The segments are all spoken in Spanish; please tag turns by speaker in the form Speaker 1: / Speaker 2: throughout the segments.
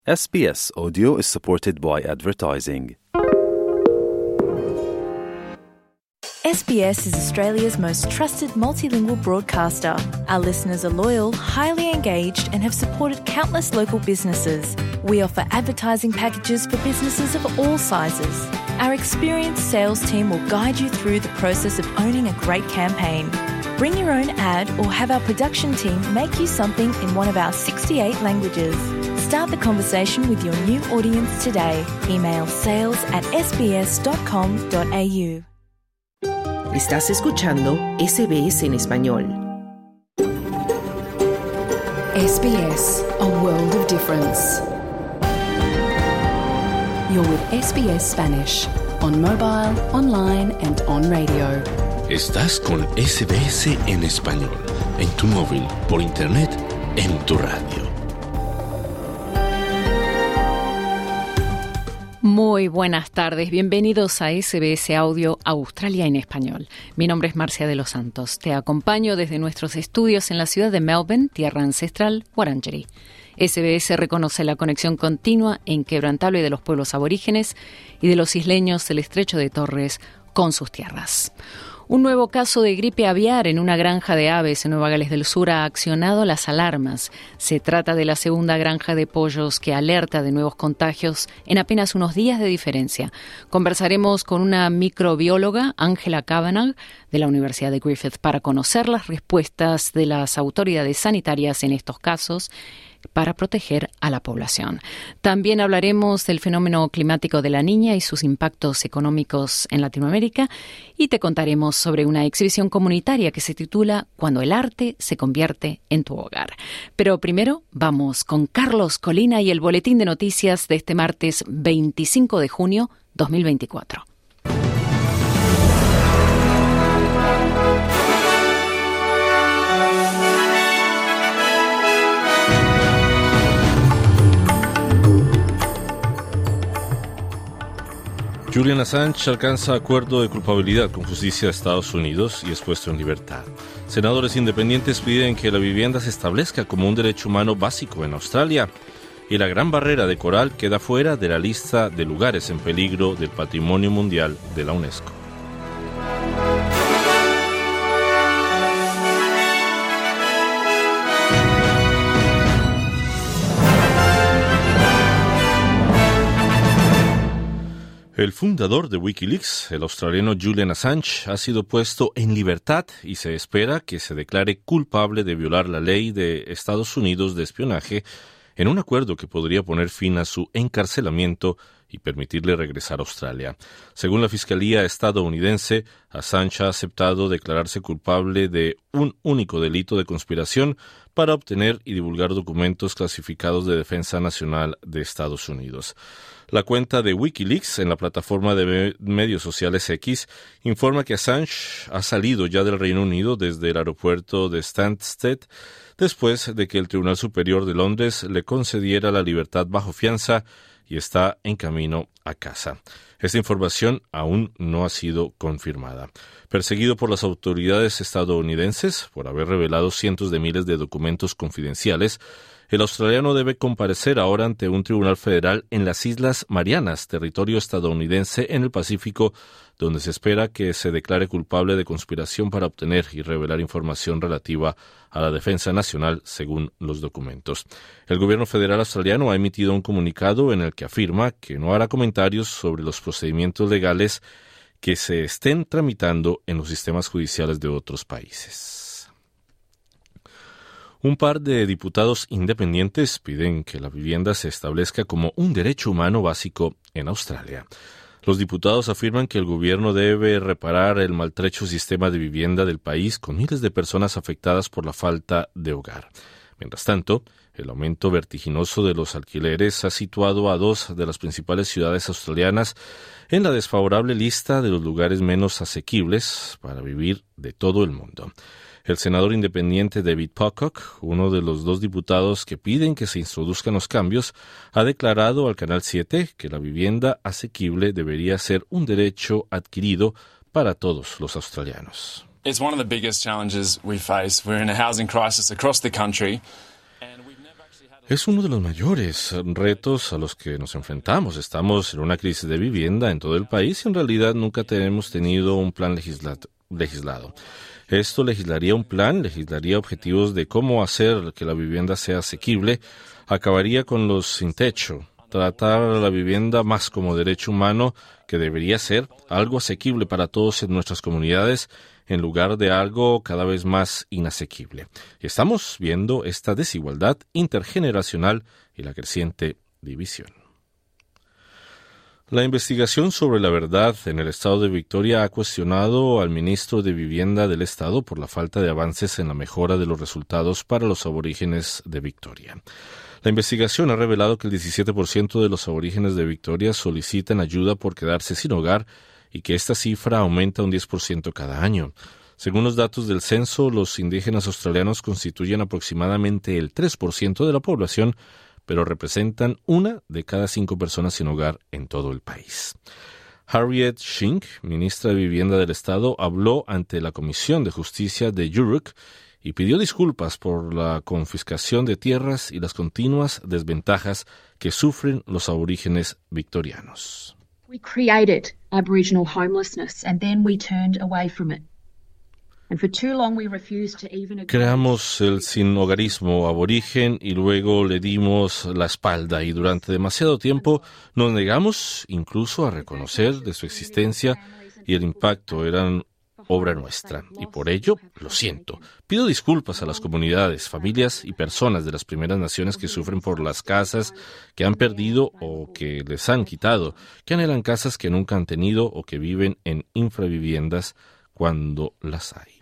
Speaker 1: SBS Audio is supported by advertising.
Speaker 2: SBS is Australia's most trusted multilingual broadcaster. Our listeners are loyal, highly engaged, and have supported countless local businesses. We offer advertising packages for businesses of all sizes. Our experienced sales team will guide you through the process of owning a great campaign. Bring your own ad or have our production team make you something in one of our 68 languages. Start the conversation with your new audience today. Email sales@sbs.com.au.
Speaker 3: Estás escuchando SBS en español.
Speaker 4: SBS, a world of difference. You're with SBS Spanish, on mobile, online and on radio.
Speaker 5: Estás con SBS en español, en tu móvil, por internet, en tu radio.
Speaker 6: Muy buenas tardes, bienvenidos a SBS Audio Australia en español. Mi nombre es Marcia de los Santos. Te acompaño desde nuestros estudios en la ciudad de Melbourne, tierra ancestral, Wurundjeri. SBS reconoce la conexión continua e inquebrantable de los pueblos aborígenes y de los isleños del Estrecho de Torres con sus tierras. Un nuevo caso de gripe aviar en una granja de aves en Nueva Gales del Sur ha accionado las alarmas. Se trata de la segunda granja de pollos que alerta de nuevos contagios en apenas unos días de diferencia. Conversaremos con una microbióloga, Angela Kavanagh, de la Universidad de Griffith, para conocer las respuestas de las autoridades sanitarias en estos casos para proteger a la población. También hablaremos del fenómeno climático de la Niña y sus impactos económicos en Latinoamérica y te contaremos sobre una exhibición comunitaria que se titula Cuando el arte se convierte en tu hogar. Pero primero vamos con Carlos Colina y el boletín de noticias de este martes 25 de junio 2024.
Speaker 7: Julian Assange alcanza acuerdo de culpabilidad con justicia de Estados Unidos y es puesto en libertad. Senadores independientes piden que la vivienda se establezca como un derecho humano básico en Australia. Y la Gran Barrera de Coral queda fuera de la lista de lugares en peligro del Patrimonio Mundial de la UNESCO. El fundador de Wikileaks, el australiano Julian Assange, ha sido puesto en libertad y se espera que se declare culpable de violar la ley de Estados Unidos de espionaje en un acuerdo que podría poner fin a su encarcelamiento y permitirle regresar a Australia. Según la Fiscalía estadounidense, Assange ha aceptado declararse culpable de un único delito de conspiración para obtener y divulgar documentos clasificados de defensa nacional de Estados Unidos. La cuenta de Wikileaks en la plataforma de medios sociales X informa que Assange ha salido ya del Reino Unido desde el aeropuerto de Stansted después de que el Tribunal Superior de Londres le concediera la libertad bajo fianza y está en camino a casa. Esta información aún no ha sido confirmada. Perseguido por las autoridades estadounidenses por haber revelado cientos de miles de documentos confidenciales, el australiano debe comparecer ahora ante un tribunal federal en las Islas Marianas, territorio estadounidense en el Pacífico, donde se espera que se declare culpable de conspiración para obtener y revelar información relativa a la defensa nacional, según los documentos. El gobierno federal australiano ha emitido un comunicado en el que afirma que no hará comentarios sobre los procedimientos legales que se estén tramitando en los sistemas judiciales de otros países. Un par de diputados independientes piden que la vivienda se establezca como un derecho humano básico en Australia. Los diputados afirman que el gobierno debe reparar el maltrecho sistema de vivienda del país con miles de personas afectadas por la falta de hogar. Mientras tanto, el aumento vertiginoso de los alquileres ha situado a dos de las principales ciudades australianas en la desfavorable lista de los lugares menos asequibles para vivir de todo el mundo. El senador independiente David Pocock, uno de los dos diputados que piden que se introduzcan los cambios, ha declarado al Canal 7 que la vivienda asequible debería ser un derecho adquirido para todos los australianos.
Speaker 8: It's one of the biggest challenges we face. We're in a housing crisis across the country.
Speaker 7: Es uno de los mayores retos a los que nos enfrentamos. Estamos en una crisis de vivienda en todo el país y en realidad nunca hemos tenido un plan legislado. Esto legislaría objetivos de cómo hacer que la vivienda sea asequible, acabaría con los sin techo, tratar a la vivienda más como derecho humano, que debería ser algo asequible para todos en nuestras comunidades, en lugar de algo cada vez más inasequible. Y estamos viendo esta desigualdad intergeneracional y la creciente división. La investigación sobre la verdad en el estado de Victoria ha cuestionado al ministro de Vivienda del estado por la falta de avances en la mejora de los resultados para los aborígenes de Victoria. La investigación ha revelado que el 17% de los aborígenes de Victoria solicitan ayuda por quedarse sin hogar y que esta cifra aumenta un 10% cada año. Según los datos del censo, los indígenas australianos constituyen aproximadamente el 3% de la población, pero representan 1 de cada 5 personas sin hogar en todo el país. Harriet Shink, ministra de Vivienda del Estado, habló ante la Comisión de Justicia de Yurok y pidió disculpas por la confiscación de tierras y las continuas desventajas que sufren los aborígenes victorianos.
Speaker 8: We created Aboriginal homelessness and then we turned away from it. And for too long we refused to even agree.
Speaker 7: Creamos el sinhogarismo aborigen y luego le dimos la espalda y durante demasiado tiempo nos negamos incluso a reconocer de su existencia y el impacto eran obra nuestra. Y por ello, lo siento. Pido disculpas a las comunidades, familias y personas de las primeras naciones que sufren por las casas que han perdido o que les han quitado, que anhelan casas que nunca han tenido o que viven en infraviviendas cuando las hay.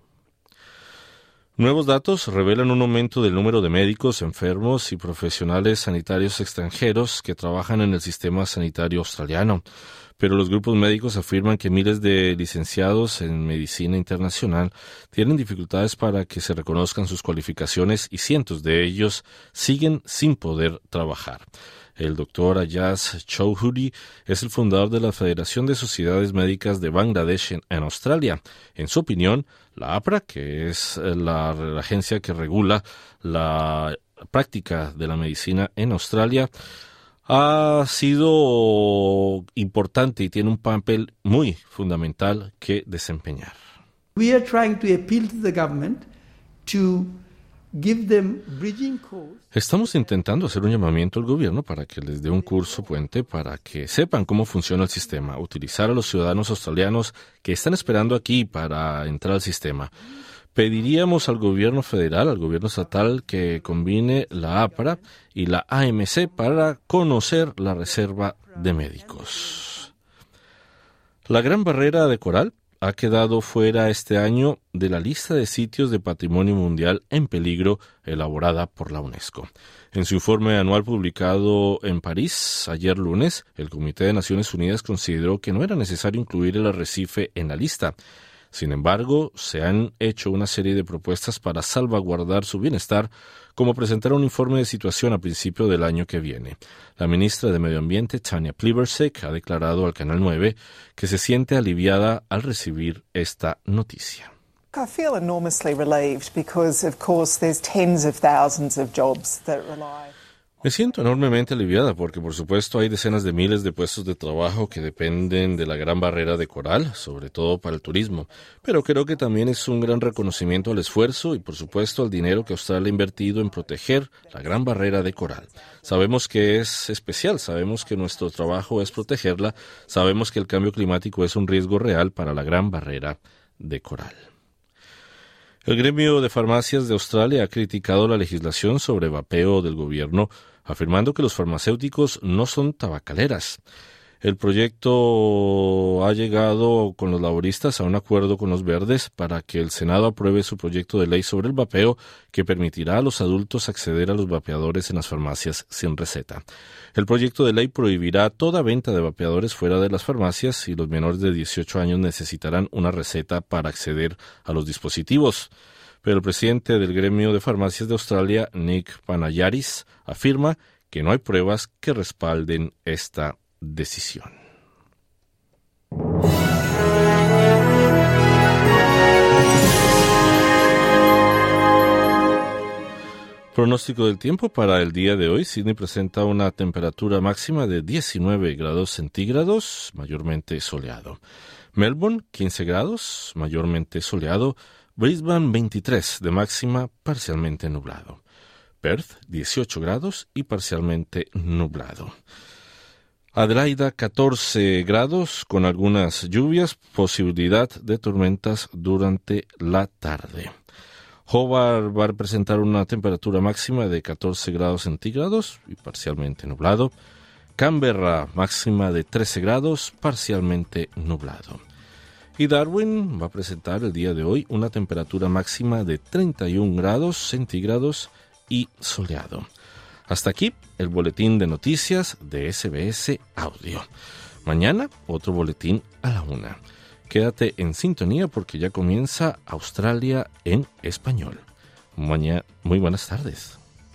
Speaker 7: Nuevos datos revelan un aumento del número de médicos, enfermos y profesionales sanitarios extranjeros que trabajan en el sistema sanitario australiano. Pero los grupos médicos afirman que miles de licenciados en medicina internacional tienen dificultades para que se reconozcan sus cualificaciones y cientos de ellos siguen sin poder trabajar. El doctor Ayaz Chowdhury es el fundador de la Federación de Sociedades Médicas de Bangladesh en Australia. En su opinión, la APRA, que es la agencia que regula la práctica de la medicina en Australia, ha sido importante y tiene un papel muy fundamental que desempeñar.
Speaker 9: We are trying to appeal to the government to give them bridging course.
Speaker 7: Estamos intentando hacer un llamamiento al gobierno para que les dé un curso puente para que sepan cómo funciona el sistema, utilizar a los ciudadanos australianos que están esperando aquí para entrar al sistema. Pediríamos al gobierno federal, al gobierno estatal, que combine la APRA y la AMC para conocer la reserva de médicos. La Gran Barrera de Coral ha quedado fuera este año de la lista de sitios de patrimonio mundial en peligro elaborada por la UNESCO. En su informe anual publicado en París ayer lunes, el Comité de Naciones Unidas consideró que no era necesario incluir el arrecife en la lista. Sin embargo, se han hecho una serie de propuestas para salvaguardar su bienestar, como presentar un informe de situación a principio del año que viene. La ministra de Medio Ambiente, Tanya Plibersek, ha declarado al Canal 9 que se siente aliviada al recibir esta noticia.
Speaker 10: I feel enormously relieved because, of course, there's tens of thousands of jobs that rely.
Speaker 7: Me siento enormemente aliviada porque, por supuesto, hay decenas de miles de puestos de trabajo que dependen de la Gran Barrera de Coral, sobre todo para el turismo. Pero creo que también es un gran reconocimiento al esfuerzo y, por supuesto, al dinero que Australia ha invertido en proteger la Gran Barrera de Coral. Sabemos que es especial, sabemos que nuestro trabajo es protegerla, sabemos que el cambio climático es un riesgo real para la Gran Barrera de Coral. El gremio de farmacias de Australia ha criticado la legislación sobre vapeo del gobierno, afirmando que los farmacéuticos no son tabacaleras. El proyecto ha llegado con los laboristas a un acuerdo con los verdes para que el Senado apruebe su proyecto de ley sobre el vapeo que permitirá a los adultos acceder a los vapeadores en las farmacias sin receta. El proyecto de ley prohibirá toda venta de vapeadores fuera de las farmacias y los menores de 18 años necesitarán una receta para acceder a los dispositivos. Pero el presidente del gremio de farmacias de Australia, Nick Panayaris, afirma que no hay pruebas que respalden esta decisión. Pronóstico del tiempo para el día de hoy. Sydney presenta una temperatura máxima de 19 grados centígrados, mayormente soleado. Melbourne, 15 grados, mayormente soleado. Brisbane, 23 de máxima, parcialmente nublado. Perth, 18 grados y parcialmente nublado. Adelaida, 14 grados con algunas lluvias, posibilidad de tormentas durante la tarde. Hobart va a presentar una temperatura máxima de 14 grados centígrados y parcialmente nublado. Canberra, máxima de 13 grados, parcialmente nublado. Y Darwin va a presentar el día de hoy una temperatura máxima de 31 grados centígrados y soleado. Hasta aquí el boletín de noticias de SBS Audio. Mañana otro boletín a la 1:00. Quédate en sintonía porque ya comienza Australia en español. Muy buenas tardes.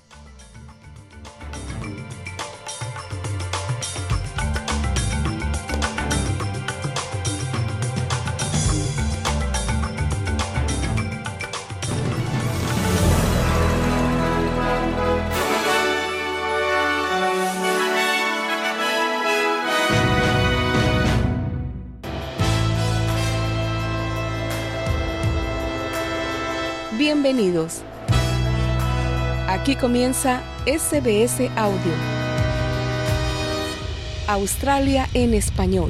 Speaker 3: Bienvenidos. Aquí comienza SBS Audio. Australia en español.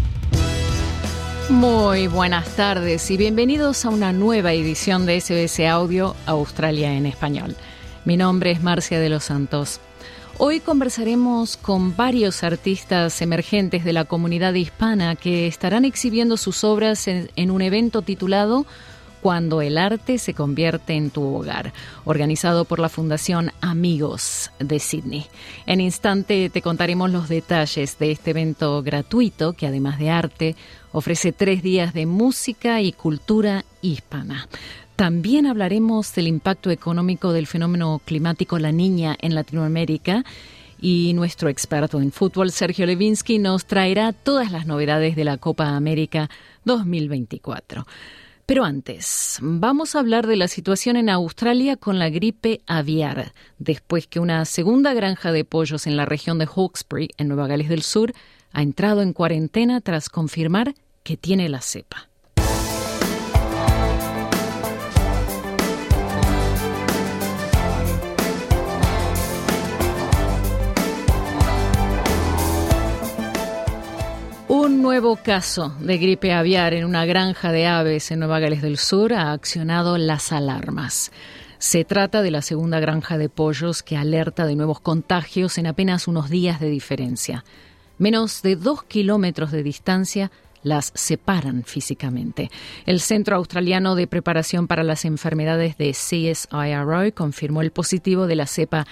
Speaker 6: Muy buenas tardes y bienvenidos a una nueva edición de SBS Audio Australia en español. Mi nombre es Marcia de los Santos. Hoy conversaremos con varios artistas emergentes de la comunidad hispana que estarán exhibiendo sus obras en un evento titulado Cuando el arte se convierte en tu hogar, organizado por la Fundación Amigos de Sydney. En instante te contaremos los detalles de este evento gratuito que, además de arte, ofrece 3 días de música y cultura hispana. También hablaremos del impacto económico del fenómeno climático La Niña en Latinoamérica y nuestro experto en fútbol, Sergio Levinsky, nos traerá todas las novedades de la Copa América 2024. Pero antes, vamos a hablar de la situación en Australia con la gripe aviar, después que una segunda granja de pollos en la región de Hawkesbury, en Nueva Gales del Sur, ha entrado en cuarentena tras confirmar que tiene la cepa. Un nuevo caso de gripe aviar en una granja de aves en Nueva Gales del Sur ha accionado las alarmas. Se trata de la segunda granja de pollos que alerta de nuevos contagios en apenas unos días de diferencia. Menos de 2 kilómetros de distancia las separan físicamente. El Centro Australiano de Preparación para las Enfermedades de CSIRO confirmó el positivo de la cepa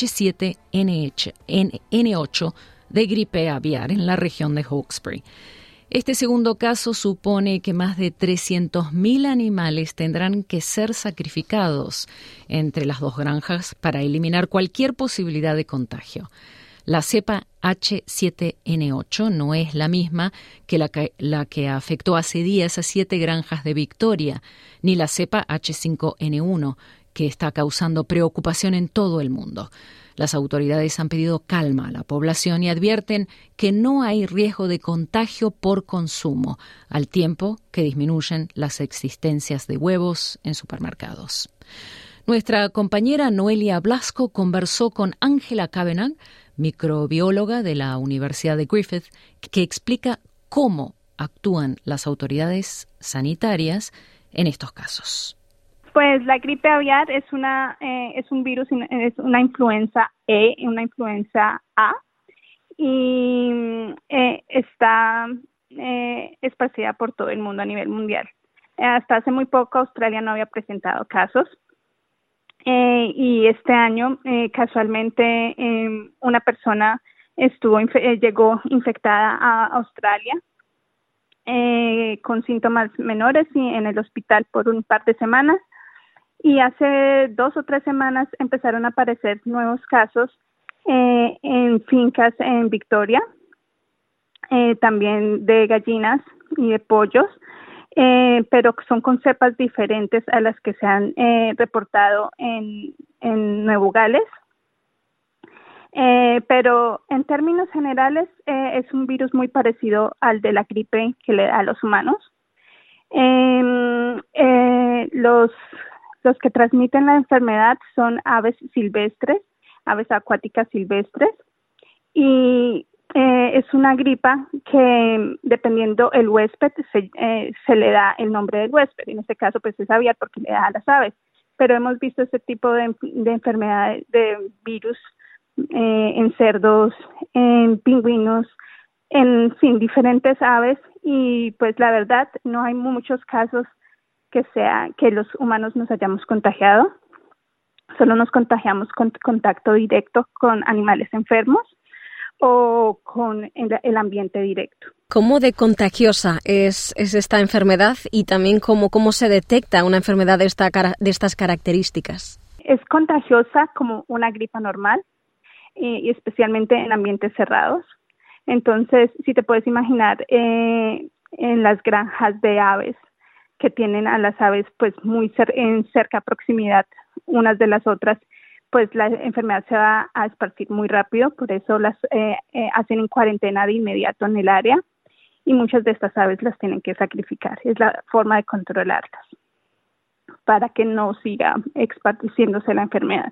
Speaker 6: H7N8 de gripe aviar en la región de Hawkesbury. Este segundo caso supone que más de 300.000 animales tendrán que ser sacrificados entre las dos granjas para eliminar cualquier posibilidad de contagio. La cepa H7N8 no es la misma que la que afectó hace días a 7 granjas de Victoria, ni la cepa H5N1, que está causando preocupación en todo el mundo. Las autoridades han pedido calma a la población y advierten que no hay riesgo de contagio por consumo, al tiempo que disminuyen las existencias de huevos en supermercados. Nuestra compañera Noelia Blasco conversó con Angela Cavanagh, microbióloga de la Universidad de Griffith, que explica cómo actúan las autoridades sanitarias en estos casos.
Speaker 11: Pues la gripe aviar es un virus, es una influenza una influenza A, y está esparcida por todo el mundo a nivel mundial. Hasta hace muy poco Australia no había presentado casos, y este año casualmente una persona llegó infectada a Australia con síntomas menores y en el hospital por un par de semanas. Y hace 2 o 3 semanas empezaron a aparecer nuevos casos en fincas en Victoria, también de gallinas y de pollos. pero son con cepas diferentes a las que se han reportado en Nuevo Gales. Pero en términos generales es un virus muy parecido al de la gripe que le da a los humanos. Los que transmiten la enfermedad son aves silvestres, aves acuáticas silvestres, y es una gripa que, dependiendo el huésped, se le da el nombre del huésped. En este caso, pues es aviar porque le da a las aves. Pero hemos visto este tipo de enfermedades, de virus, en cerdos, en pingüinos, en fin, diferentes aves, y pues la verdad no hay muchos casos que los humanos nos hayamos contagiado. Solo nos contagiamos con contacto directo con animales enfermos o con el ambiente directo.
Speaker 12: ¿Cómo de contagiosa es esta enfermedad y también cómo se detecta una enfermedad de estas características? Es
Speaker 11: contagiosa como una gripa normal, y especialmente en ambientes cerrados. Entonces, si te puedes imaginar, en las granjas de aves que tienen a las aves pues muy en cerca proximidad unas de las otras, pues la enfermedad se va a esparcir muy rápido, por eso las hacen en cuarentena de inmediato en el área, y muchas de estas aves las tienen que sacrificar. Es la forma de controlarlas para que no siga esparciéndose la enfermedad.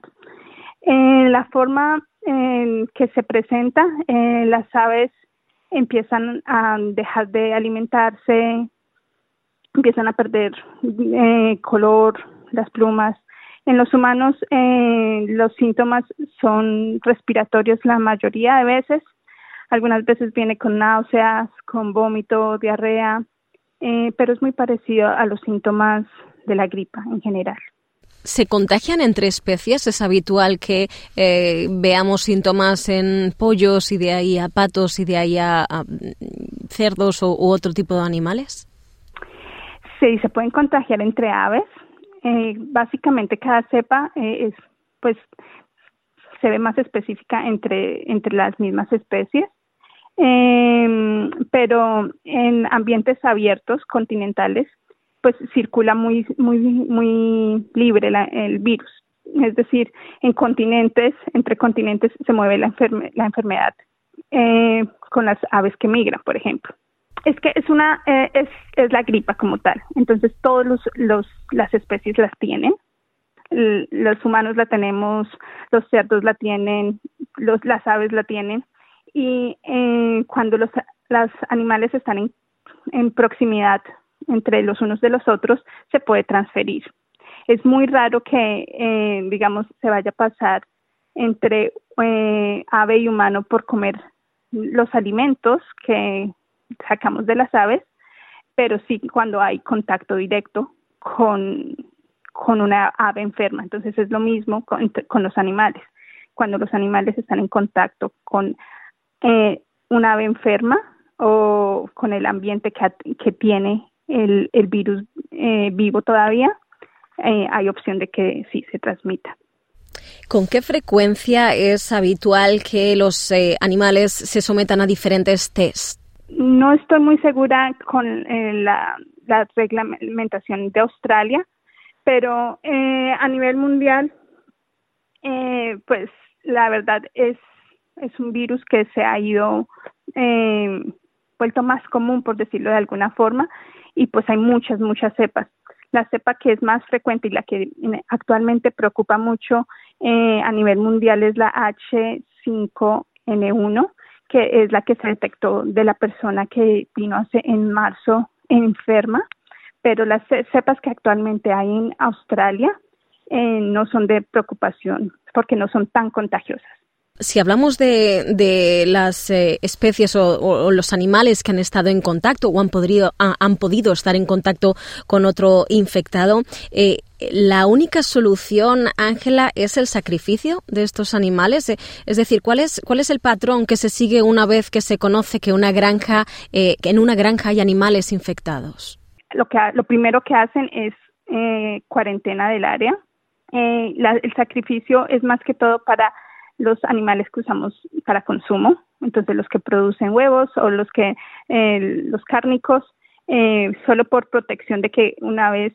Speaker 11: La forma en que se presenta, las aves empiezan a dejar de alimentarse, empiezan a perder color, las plumas. En los humanos los síntomas son respiratorios la mayoría de veces. Algunas veces viene con náuseas, con vómito, diarrea, pero es muy parecido a los síntomas de la gripa en general.
Speaker 12: ¿Se contagian entre especies? ¿Es habitual que veamos síntomas en pollos y de ahí a patos y de ahí a cerdos u otro tipo de animales?
Speaker 11: Sí, se pueden contagiar entre aves. Básicamente cada cepa se ve más específica entre las mismas especies, pero en ambientes abiertos, continentales, pues circula muy libre el virus. Es decir, entre continentes se mueve la enfermedad con las aves que migran, por ejemplo. Es que es la gripa como tal. Entonces todas las especies las tienen. Los humanos la tenemos, los cerdos la tienen, las aves la tienen, y cuando los animales están en proximidad entre los unos de los otros, se puede transferir. Es muy raro que, se vaya a pasar entre ave y humano por comer los alimentos que sacamos de las aves, pero sí cuando hay contacto directo con una ave enferma. Entonces es lo mismo con los animales. Cuando los animales están en contacto con una ave enferma o con el ambiente que tiene el virus vivo todavía, hay opción de que sí se transmita.
Speaker 12: ¿Con qué frecuencia es habitual que los animales se sometan a diferentes tests?
Speaker 11: No estoy muy segura con la reglamentación de Australia, pero a nivel mundial, pues la verdad es un virus que se ha ido vuelto más común, por decirlo de alguna forma, y pues hay muchas cepas. La cepa que es más frecuente y la que actualmente preocupa mucho a nivel mundial es la H5N1, que es la que se detectó de la persona que vino en marzo enferma, pero las cepas que actualmente hay en Australia no son de preocupación porque no son tan contagiosas.
Speaker 12: Si hablamos de las especies o los animales que han estado en contacto o han podido estar en contacto con otro infectado, ¿la única solución, Ángela, es el sacrificio de estos animales? Es decir, ¿cuál es el patrón que se sigue una vez que se conoce que en una granja hay animales infectados?
Speaker 11: Lo primero que hacen es cuarentena del área. El sacrificio es más que todo para los animales que usamos para consumo, entonces los que producen huevos o los cárnicos, solo por protección de que una vez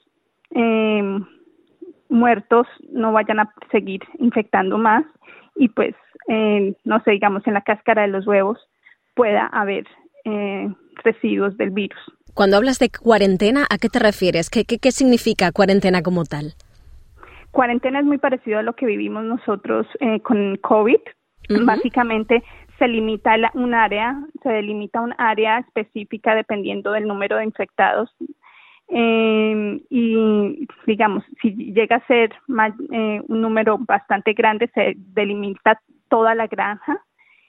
Speaker 11: muertos no vayan a seguir infectando más y pues, no sé, digamos en la cáscara de los huevos pueda haber residuos del virus.
Speaker 12: Cuando hablas de cuarentena, ¿a qué te refieres? ¿Qué significa cuarentena como tal?
Speaker 11: Cuarentena es muy parecido a lo que vivimos nosotros con COVID. Uh-huh. Básicamente se delimita un área específica dependiendo del número de infectados. Y digamos, si llega a ser un número bastante grande, se delimita toda la granja.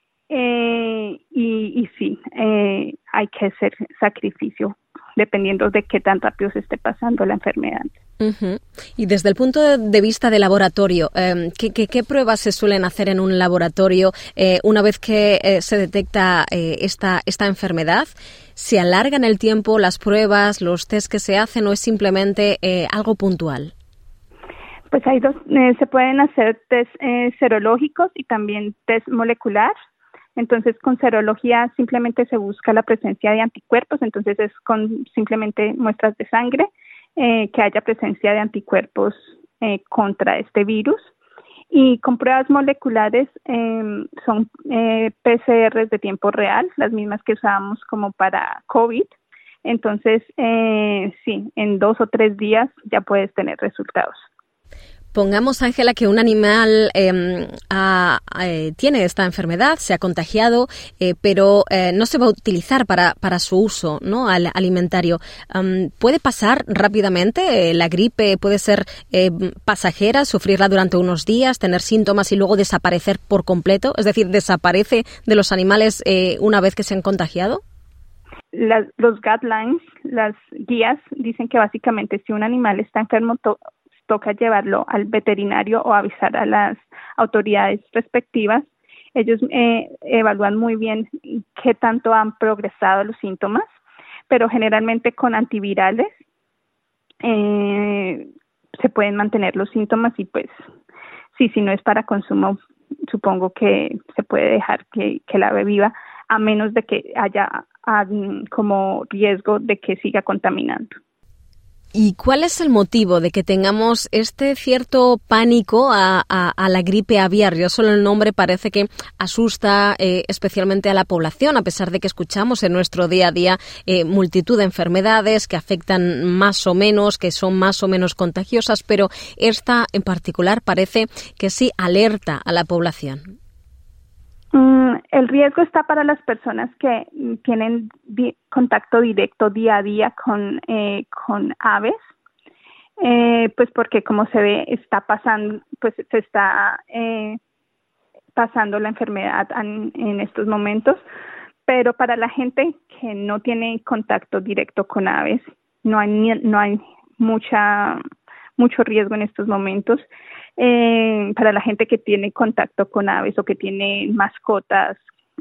Speaker 11: Y sí, hay que hacer sacrificio dependiendo de qué tan rápido se esté pasando la enfermedad.
Speaker 12: Uh-huh. Y desde el punto de vista de laboratorio, ¿qué pruebas se suelen hacer en un laboratorio una vez que se detecta esta enfermedad? ¿Se alargan el tiempo las pruebas, los test que se hacen o es simplemente algo puntual?
Speaker 11: Pues hay dos, se pueden hacer test serológicos y también test molecular. Entonces, con serología simplemente se busca la presencia de anticuerpos, entonces es con simplemente muestras de sangre que haya presencia de anticuerpos contra este virus. Y con pruebas moleculares son PCRs de tiempo real, las mismas que usábamos como para COVID. Entonces, sí, en 2 o 3 días ya puedes tener resultados.
Speaker 12: Pongamos, Ángela, que un animal tiene esta enfermedad, se ha contagiado, pero no se va a utilizar para su uso, ¿no?, alimentario. ¿Puede pasar rápidamente? ¿La gripe puede ser pasajera, sufrirla durante unos días, tener síntomas y luego desaparecer por completo? Es decir, ¿desaparece de los animales una vez que se han contagiado?
Speaker 11: Los guidelines, las guías, dicen que básicamente si un animal está enfermo, toca llevarlo al veterinario o avisar a las autoridades respectivas. Ellos evalúan muy bien qué tanto han progresado los síntomas, pero generalmente con antivirales se pueden mantener los síntomas y pues sí, si no es para consumo, supongo que se puede dejar que el ave viva, a menos de que haya como riesgo de que siga contaminando.
Speaker 12: ¿Y cuál es el motivo de que tengamos este cierto pánico a la gripe aviar? Ya solo el nombre parece que asusta especialmente a la población, a pesar de que escuchamos en nuestro día a día multitud de enfermedades que afectan más o menos, que son más o menos contagiosas, pero esta en particular parece que sí alerta a la población.
Speaker 11: El riesgo está para las personas que tienen contacto directo día a día con aves, pues porque como se ve está pasando, pues se está pasando la enfermedad en estos momentos, pero para la gente que no tiene contacto directo con aves no hay mucho riesgo en estos momentos. Para la gente que tiene contacto con aves o que tiene mascotas,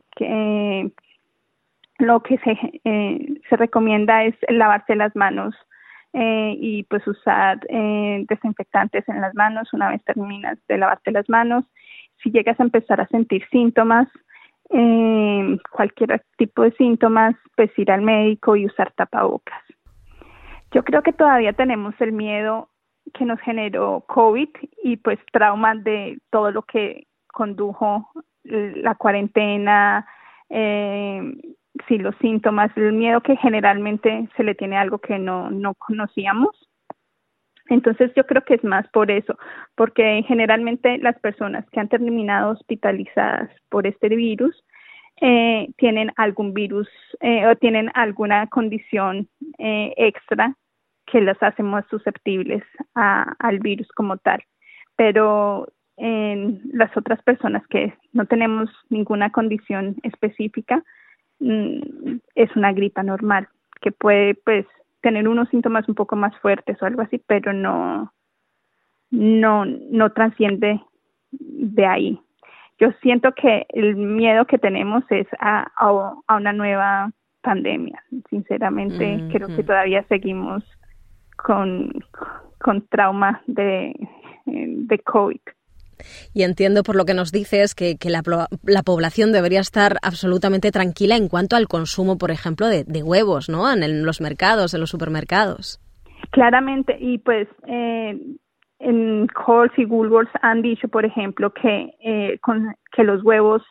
Speaker 11: lo que se recomienda es lavarse las manos y pues usar desinfectantes en las manos una vez terminas de lavarte las manos. Si llegas a empezar a sentir síntomas, cualquier tipo de síntomas, pues ir al médico y usar tapabocas. Yo creo que todavía tenemos el miedo que nos generó COVID y pues trauma de todo lo que condujo la cuarentena, sí, los síntomas, el miedo que generalmente se le tiene a algo que no conocíamos. Entonces yo creo que es más por eso, porque generalmente las personas que han terminado hospitalizadas por este virus tienen algún virus o tienen alguna condición extra que las hace más susceptibles al virus como tal. Pero en las otras personas que no tenemos ninguna condición específica, es una gripa normal, que puede pues tener unos síntomas un poco más fuertes o algo así, pero no trasciende de ahí. Yo siento que el miedo que tenemos es a una nueva pandemia. Sinceramente, creo que todavía seguimos con trauma de COVID.
Speaker 12: Y entiendo por lo que nos dices que la población debería estar absolutamente tranquila en cuanto al consumo, por ejemplo, de huevos, ¿no? En los mercados, en los supermercados.
Speaker 11: Claramente, y pues en Coles y Woolworths han dicho, por ejemplo, que los huevos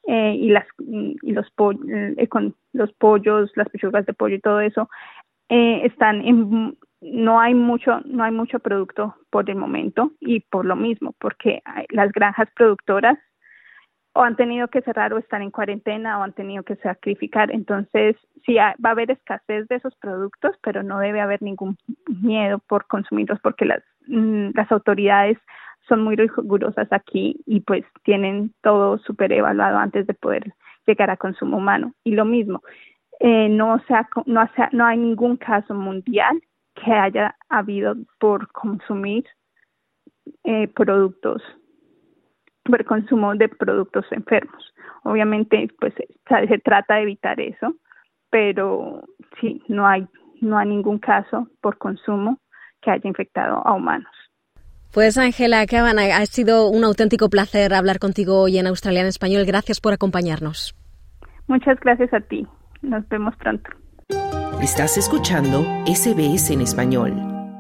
Speaker 11: con los pollos, las pechugas de pollo y todo eso no hay mucho producto por el momento, y por lo mismo, porque las granjas productoras o han tenido que cerrar o están en cuarentena o han tenido que sacrificar. Entonces, sí va a haber escasez de esos productos, pero no debe haber ningún miedo por consumirlos, porque las autoridades son muy rigurosas aquí y pues tienen todo súper evaluado antes de poder llegar a consumo humano. Y lo mismo, no hay ningún caso mundial que haya habido por consumir por consumo de productos enfermos. Obviamente, pues se trata de evitar eso, pero sí, no hay ningún caso por consumo que haya infectado a humanos.
Speaker 12: Pues Ángela Cabana, ha sido un auténtico placer hablar contigo hoy en Australia en Español. Gracias por acompañarnos.
Speaker 11: Muchas gracias a ti. Nos vemos pronto.
Speaker 13: Estás escuchando SBS en español.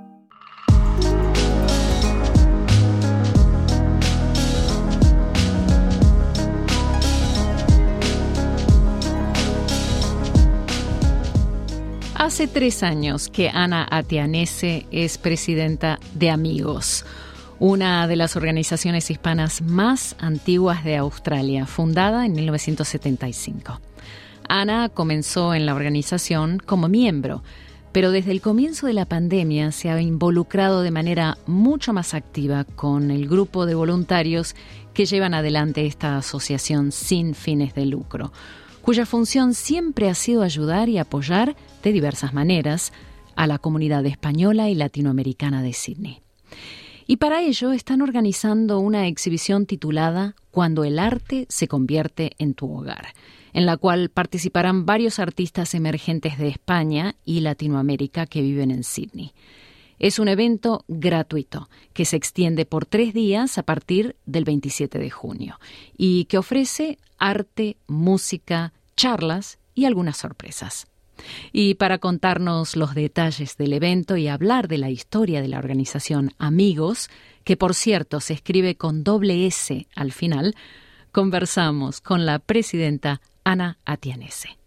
Speaker 6: Hace 3 años que Ana Atianese es presidenta de Amigos, una de las organizaciones hispanas más antiguas de Australia, fundada en 1975. Ana comenzó en la organización como miembro, pero desde el comienzo de la pandemia se ha involucrado de manera mucho más activa con el grupo de voluntarios que llevan adelante esta asociación sin fines de lucro, cuya función siempre ha sido ayudar y apoyar de diversas maneras a la comunidad española y latinoamericana de Sydney. Y para ello están organizando una exhibición titulada Cuando el arte se convierte en tu hogar, en la cual participarán varios artistas emergentes de España y Latinoamérica que viven en Sydney. Es un evento gratuito que se extiende por 3 días a partir del 27 de junio y que ofrece arte, música, charlas y algunas sorpresas. Y para contarnos los detalles del evento y hablar de la historia de la organización Amigos, que por cierto se escribe con doble S al final, conversamos con la presidenta Ana Atianese.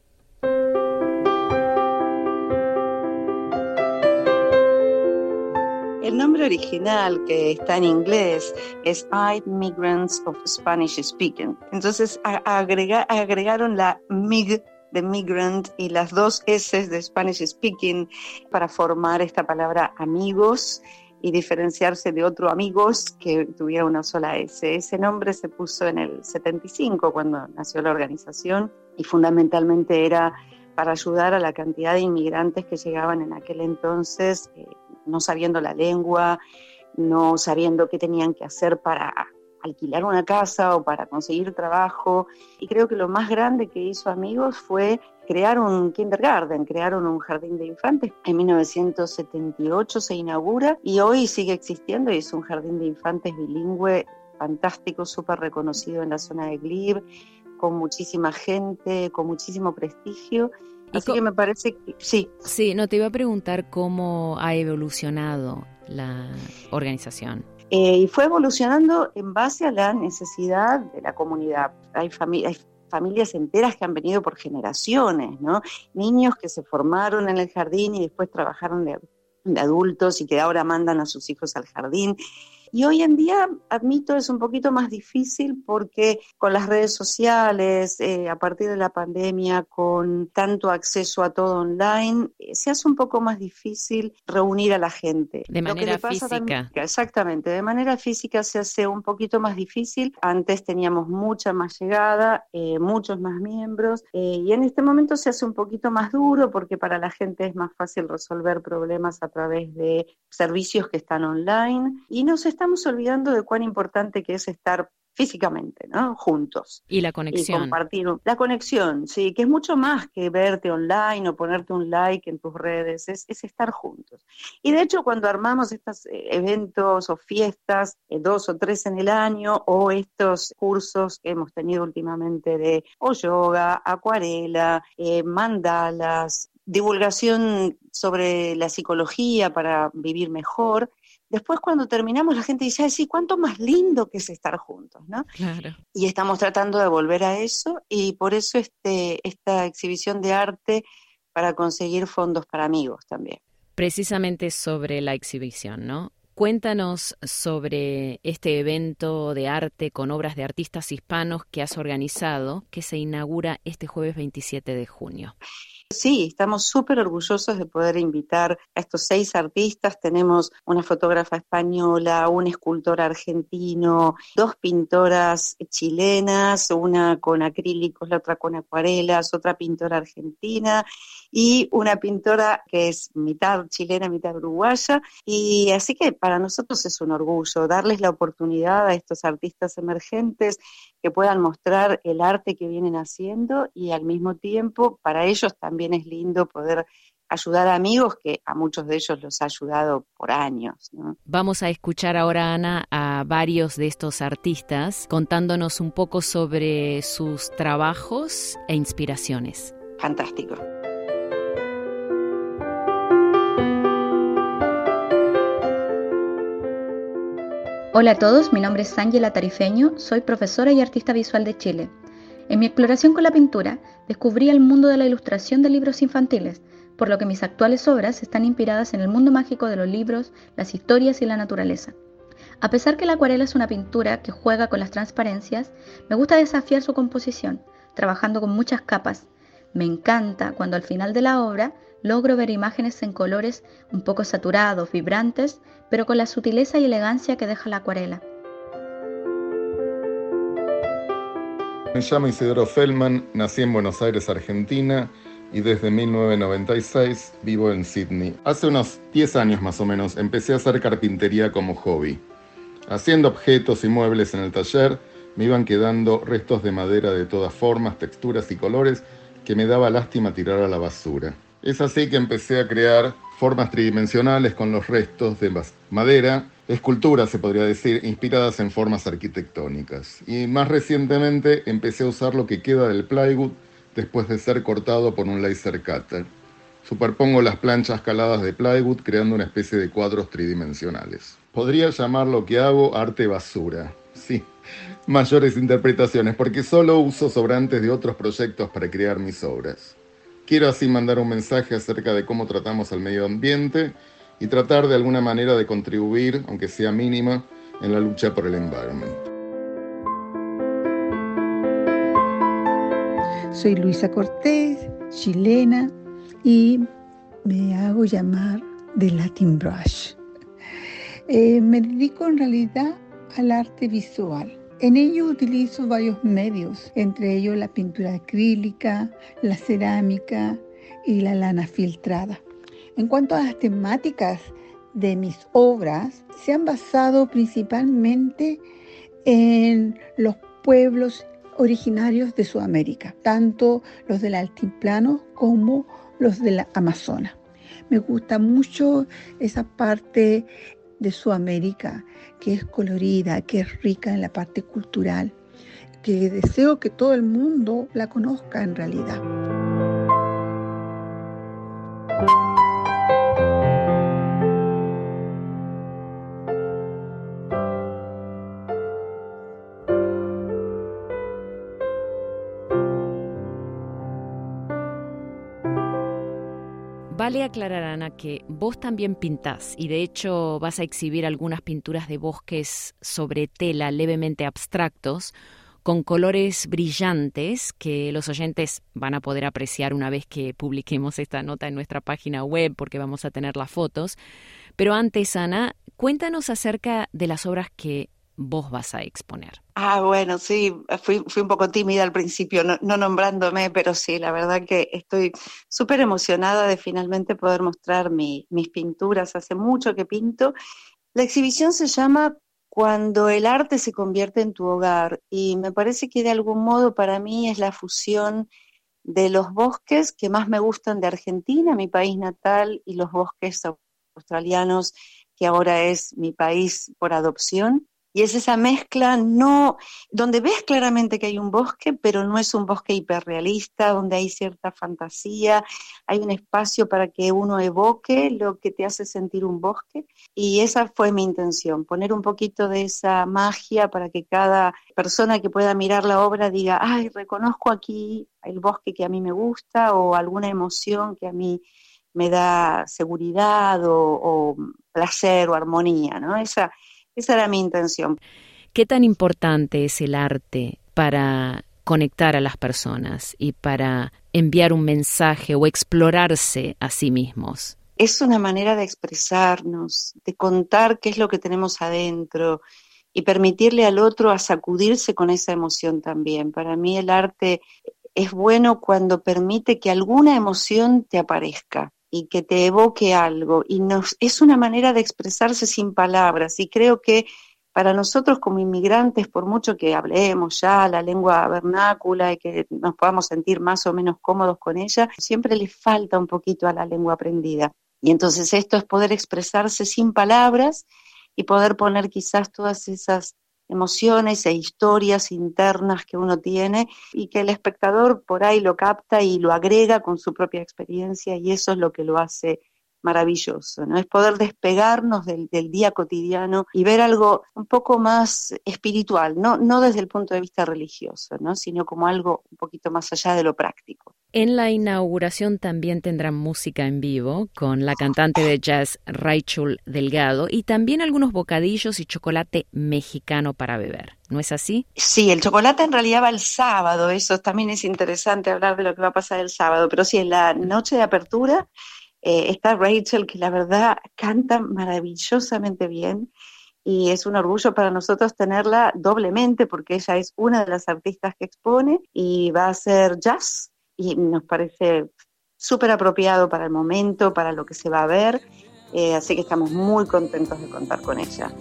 Speaker 14: El nombre original, que está en inglés, es Aid Migrants of Spanish Speaking. Entonces agregaron la MIG de migrant y las 2 S de Spanish Speaking para formar esta palabra amigos y diferenciarse de otro amigos que tuviera una sola S. Ese nombre se puso en el 75 cuando nació la organización y fundamentalmente era para ayudar a la cantidad de inmigrantes que llegaban en aquel entonces, no sabiendo la lengua, no sabiendo qué tenían que hacer para alquilar una casa o para conseguir trabajo. Y creo que lo más grande que hizo Amigos fue crear un kindergarten, crearon un jardín de infantes. En 1978 se inaugura y hoy sigue existiendo y es un jardín de infantes bilingüe fantástico, súper reconocido en la zona de Glebe, con muchísima gente, con muchísimo prestigio. Así que me parece que sí.
Speaker 6: Sí, no, te iba a preguntar cómo ha evolucionado la organización.
Speaker 14: Y fue evolucionando en base a la necesidad de la comunidad. Hay familias enteras que han venido por generaciones, ¿no? Niños que se formaron en el jardín y después trabajaron de adultos y que ahora mandan a sus hijos al jardín. Y hoy en día, admito, es un poquito más difícil porque con las redes sociales, a partir de la pandemia, con tanto acceso a todo online, se hace un poco más difícil reunir a la gente.
Speaker 6: De manera física.
Speaker 14: Exactamente, de manera física se hace un poquito más difícil. Antes teníamos mucha más llegada, muchos más miembros, y en este momento se hace un poquito más duro porque para la gente es más fácil resolver problemas a través de servicios que están online y nos estamos olvidando de cuán importante que es estar físicamente, ¿no? Juntos.
Speaker 6: Y la conexión.
Speaker 14: Y compartir la conexión, sí, que es mucho más que verte online o ponerte un like en tus redes, es estar juntos. Y de hecho, cuando armamos estos eventos o fiestas, 2 o 3 en el año, o estos cursos que hemos tenido últimamente de o yoga, acuarela, mandalas, divulgación sobre la psicología para vivir mejor. Después, cuando terminamos, la gente dice, sí, cuánto más lindo que es estar juntos, ¿no?
Speaker 6: Claro.
Speaker 14: Y estamos tratando de volver a eso, y por eso esta exhibición de arte para conseguir fondos para amigos también.
Speaker 6: Precisamente sobre la exhibición, ¿no? Cuéntanos sobre este evento de arte con obras de artistas hispanos que has organizado, que se inaugura este jueves 27 de junio.
Speaker 14: Sí, estamos súper orgullosos de poder invitar a estos 6 artistas. Tenemos una fotógrafa española, un escultor argentino, 2 pintoras chilenas, una con acrílicos, la otra con acuarelas, otra pintora argentina y una pintora que es mitad chilena, mitad uruguaya. Y así que para nosotros es un orgullo darles la oportunidad a estos artistas emergentes que puedan mostrar el arte que vienen haciendo, y al mismo tiempo para ellos también es lindo poder ayudar a amigos que a muchos de ellos los ha ayudado por años, ¿no?
Speaker 6: Vamos a escuchar ahora, Ana, a varios de estos artistas contándonos un poco sobre sus trabajos e inspiraciones.
Speaker 14: Fantástico.
Speaker 15: Hola a todos, mi nombre es Ángela Tarifeño, soy profesora y artista visual de Chile. En mi exploración con la pintura, descubrí el mundo de la ilustración de libros infantiles, por lo que mis actuales obras están inspiradas en el mundo mágico de los libros, las historias y la naturaleza. A pesar que la acuarela es una pintura que juega con las transparencias, me gusta desafiar su composición, trabajando con muchas capas. Me encanta cuando al final de la obra logro ver imágenes en colores un poco saturados, vibrantes, pero con la sutileza y elegancia que deja la acuarela.
Speaker 16: Me llamo Isidoro Feldman, nací en Buenos Aires, Argentina, y desde 1996 vivo en Sydney. Hace unos 10 años más o menos empecé a hacer carpintería como hobby. Haciendo objetos y muebles en el taller, me iban quedando restos de madera de todas formas, texturas y colores que me daba lástima tirar a la basura. Es así que empecé a crear formas tridimensionales con los restos de madera, esculturas se podría decir, inspiradas en formas arquitectónicas. Y más recientemente empecé a usar lo que queda del plywood después de ser cortado por un laser cutter. Superpongo las planchas caladas de plywood creando una especie de cuadros tridimensionales. Podría llamar lo que hago arte basura. Sí, mayores interpretaciones, porque solo uso sobrantes de otros proyectos para crear mis obras. Quiero así mandar un mensaje acerca de cómo tratamos al medio ambiente y tratar de alguna manera de contribuir, aunque sea mínima, en la lucha por el environment.
Speaker 17: Soy Luisa Cortés, chilena, y me hago llamar The Latin Brush. Me dedico en realidad al arte visual. En ello utilizo varios medios, entre ellos la pintura acrílica, la cerámica y la lana filtrada. En cuanto a las temáticas de mis obras, se han basado principalmente en los pueblos originarios de Sudamérica, tanto los del altiplano como los de la Amazonas. Me gusta mucho esa parte de Sudamérica que es colorida, que es rica en la parte cultural, que deseo que todo el mundo la conozca en realidad.
Speaker 6: Vale aclarar, Ana, que vos también pintás y de hecho vas a exhibir algunas pinturas de bosques sobre tela levemente abstractos con colores brillantes que los oyentes van a poder apreciar una vez que publiquemos esta nota en nuestra página web porque vamos a tener las fotos. Pero antes, Ana, cuéntanos acerca de las obras que vos vas a exponer.
Speaker 14: Bueno, sí, fui un poco tímida al principio, no nombrándome, pero sí, la verdad que estoy súper emocionada de finalmente poder mostrar mis pinturas. Hace mucho que pinto. La exhibición se llama cuando el arte se convierte en tu hogar. Y me parece que de algún modo para mí es la fusión de los bosques que más me gustan de Argentina, mi país natal, y los bosques australianos, que ahora es mi país por adopción. Y es esa mezcla donde ves claramente que hay un bosque, pero no es un bosque hiperrealista, donde hay cierta fantasía, hay un espacio para que uno evoque lo que te hace sentir un bosque. Y esa fue mi intención, poner un poquito de esa magia para que cada persona que pueda mirar la obra diga, ay, reconozco aquí el bosque que a mí me gusta, o alguna emoción que a mí me da seguridad o placer o armonía, ¿no? Esa era mi intención.
Speaker 6: ¿Qué tan importante es el arte para conectar a las personas y para enviar un mensaje o explorarse a sí mismos?
Speaker 14: Es una manera de expresarnos, de contar qué es lo que tenemos adentro y permitirle al otro a sacudirse con esa emoción también. Para mí el arte es bueno cuando permite que alguna emoción te aparezca y que te evoque algo, y es una manera de expresarse sin palabras, y creo que para nosotros como inmigrantes, por mucho que hablemos ya la lengua vernácula y que nos podamos sentir más o menos cómodos con ella, siempre le falta un poquito a la lengua aprendida, y entonces esto es poder expresarse sin palabras y poder poner quizás todas esas emociones e historias internas que uno tiene y que el espectador por ahí lo capta y lo agrega con su propia experiencia, y eso es lo que lo hace maravilloso, ¿no? Es poder despegarnos del día cotidiano y ver algo un poco más espiritual, no desde el punto de vista religioso, ¿no? Sino como algo un poquito más allá de lo práctico.
Speaker 6: En la inauguración también tendrán música en vivo con la cantante de jazz Rachel Delgado y también algunos bocadillos y chocolate mexicano para beber, ¿no es así?
Speaker 14: Sí, el chocolate en realidad va el sábado, eso también es interesante hablar de lo que va a pasar el sábado, pero sí, en la noche de apertura está Rachel, que la verdad canta maravillosamente bien, y es un orgullo para nosotros tenerla doblemente porque ella es una de las artistas que expone y va a hacer jazz, y nos parece súper apropiado para el momento, para lo que se va a ver, así que estamos muy contentos de contar con ella.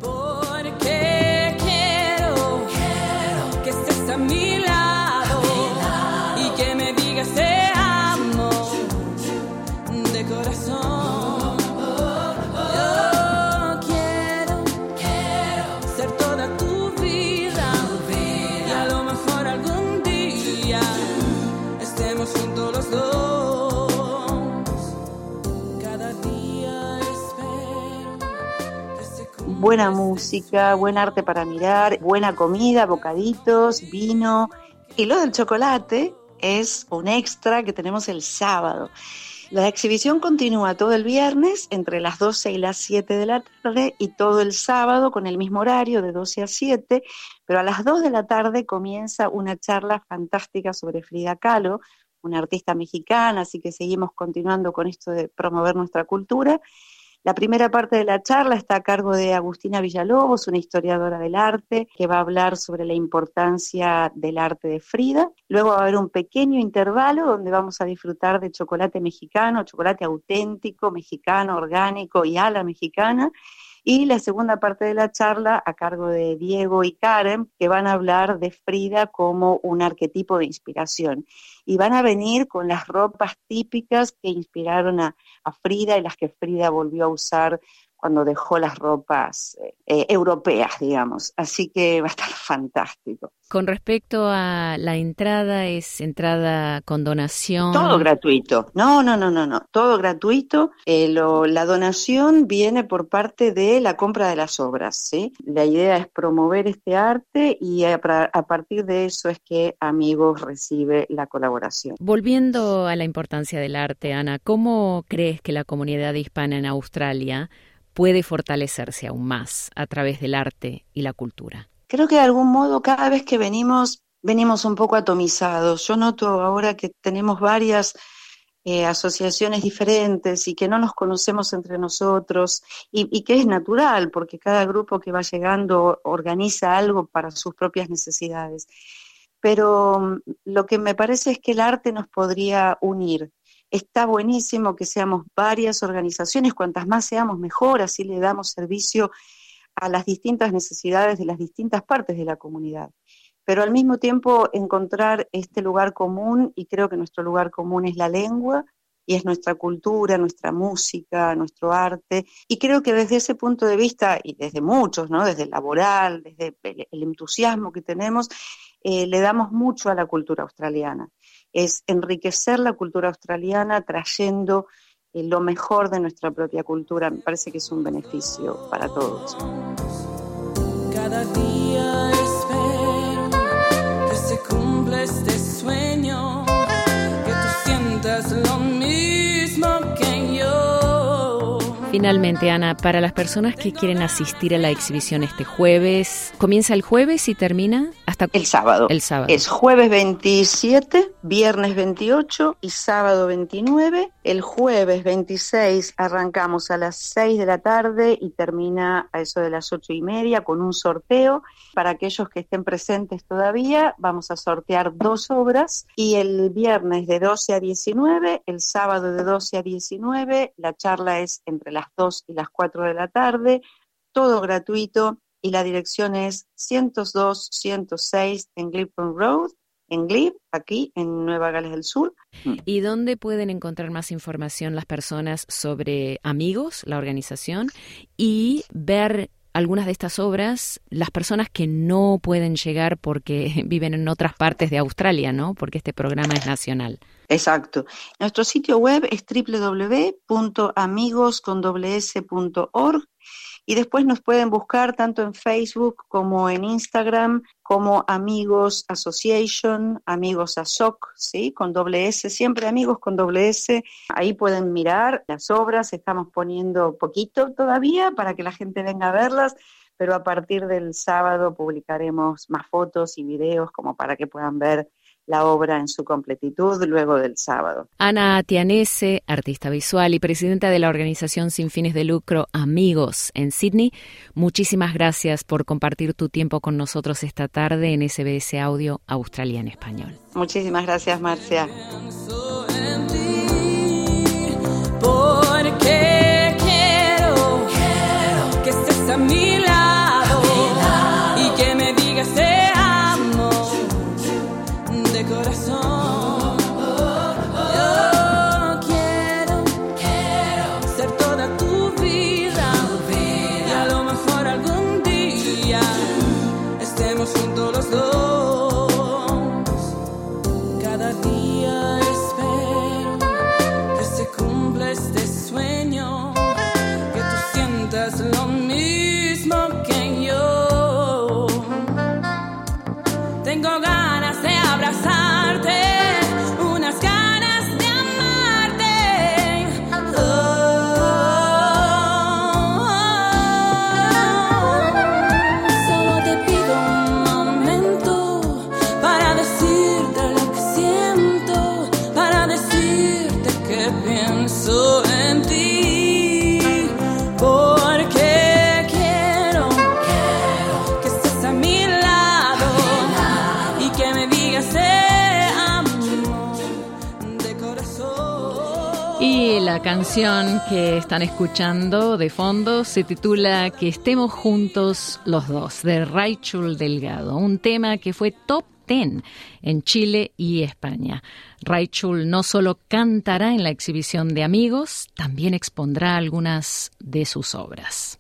Speaker 18: Porque quiero que estés a mi lado y que me digas te amo de corazón. Yo quiero ser toda tu vida y a lo mejor algún día estemos juntos los dos. Cada día espero que se
Speaker 14: Buena música, buen arte para mirar, buena comida, bocaditos, vino, y lo del chocolate es un extra que tenemos el sábado. La exhibición continúa todo el viernes entre las 12 y las 7 de la tarde y todo el sábado con el mismo horario de 12 a 7, pero a las 2 de la tarde comienza una charla fantástica sobre Frida Kahlo, una artista mexicana, así que seguimos continuando con esto de promover nuestra cultura. La primera parte de la charla está a cargo de Agustina Villalobos, una historiadora del arte, que va a hablar sobre la importancia del arte de Frida. Luego va a haber un pequeño intervalo donde vamos a disfrutar de chocolate mexicano, chocolate auténtico, mexicano, orgánico y a la mexicana. Y la segunda parte de la charla a cargo de Diego y Karen, que van a hablar de Frida como un arquetipo de inspiración. Y van a venir con las ropas típicas que inspiraron a Frida y las que Frida volvió a usar cuando dejó las ropas europeas, digamos. Así que va a estar fantástico.
Speaker 6: Con respecto a la entrada, ¿es entrada con donación?
Speaker 14: Todo gratuito. No. Todo gratuito. La donación viene por parte de la compra de las obras, ¿sí? La idea es promover este arte y a partir de eso es que Amigos recibe la colaboración.
Speaker 6: Volviendo a la importancia del arte, Ana, ¿cómo crees que la comunidad hispana en Australia puede fortalecerse aún más a través del arte y la cultura?
Speaker 14: Creo que de algún modo cada vez que venimos un poco atomizados. Yo noto ahora que tenemos varias asociaciones diferentes y que no nos conocemos entre nosotros y que es natural porque cada grupo que va llegando organiza algo para sus propias necesidades. Pero lo que me parece es que el arte nos podría unir. Está buenísimo que seamos varias organizaciones, cuantas más seamos mejor, así le damos servicio a las distintas necesidades de las distintas partes de la comunidad. Pero al mismo tiempo encontrar este lugar común, y creo que nuestro lugar común es la lengua, y es nuestra cultura, nuestra música, nuestro arte, y creo que desde ese punto de vista, y desde muchos, ¿no? Desde el laboral, desde el entusiasmo que tenemos, le damos mucho a la cultura australiana. Es enriquecer la cultura australiana trayendo lo mejor de nuestra propia cultura. Me parece que es un beneficio para todos.
Speaker 18: Cada día espero que se cumpla este sueño, que tú sientas lo mismo que yo.
Speaker 6: Finalmente, Ana, para las personas que quieren asistir a la exhibición este jueves, ¿comienza el jueves y termina hasta
Speaker 14: el sábado?
Speaker 6: El sábado.
Speaker 14: Es jueves 27, viernes 28 y sábado 29. El jueves 26 arrancamos a las 6 de la tarde y termina a eso de las 8:30 con un sorteo. Para aquellos que estén presentes todavía, vamos a sortear 2 obras, y el viernes de 12 a 19, el sábado de 12 a 19, la charla es entre las 2 y las 4 de la tarde, todo gratuito, y la dirección es 102-106 en Glebe Road, en Glebe, aquí en Nueva Gales del Sur.
Speaker 6: ¿Y dónde pueden encontrar más información las personas sobre Amigos, la organización, y ver algunas de estas obras, las personas que no pueden llegar porque viven en otras partes de Australia, ¿no? Porque este programa es nacional.
Speaker 14: Exacto. Nuestro sitio web es www.amigos.org, y después nos pueden buscar tanto en Facebook como en Instagram como Amigos Association, Amigos ASOC, ¿sí? Con doble S, siempre Amigos con doble S. Ahí pueden mirar las obras, estamos poniendo poquito todavía para que la gente venga a verlas, pero a partir del sábado publicaremos más fotos y videos como para que puedan ver la obra en su completitud luego del sábado.
Speaker 6: Ana Tianese, artista visual y presidenta de la organización sin fines de lucro Amigos en Sydney, muchísimas gracias por compartir tu tiempo con nosotros esta tarde en SBS Audio Australia en Español.
Speaker 14: Muchísimas gracias, Marcia.
Speaker 18: Porque quiero que estés a mi lado y que me digas te amo de corazón. Yo quiero ser toda tu vida y a lo mejor algún día estemos juntos los dos. Cada día espero que se cumpla este sueño, que tú sientas lo mismo que yo. Tengo ganas de abrazarte, unas ganas de amarte. Solo te pido un momento para decirte lo que siento, para decirte que pienso en ti. Porque quiero que estés a mi lado y que me digas te amo de corazón.
Speaker 6: Y la canción que están escuchando de fondo se titula Que estemos juntos los dos, de Rachel Delgado, un tema que fue top 10 en Chile y España. Rachel no solo cantará en la exhibición de Amigos, también expondrá algunas de sus obras.